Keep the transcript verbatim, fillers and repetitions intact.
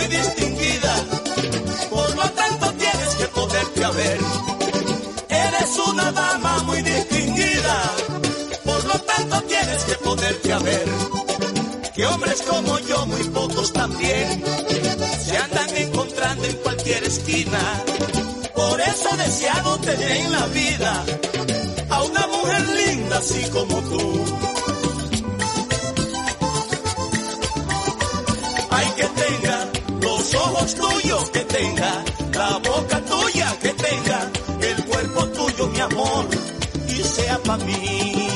muy distinguida, por lo tanto tienes que poderte haber. Eres una dama muy distinguida, por lo tanto tienes que poderte haber. Que hombres como yo, muy pocos también, se andan encontrando en cualquier esquina. Por eso he deseado tener en la vida a una mujer linda así como tú. Ay, que tenga los ojos tuyos, que tenga la boca tuya, que tenga el cuerpo tuyo, mi amor, y sea pa' mí.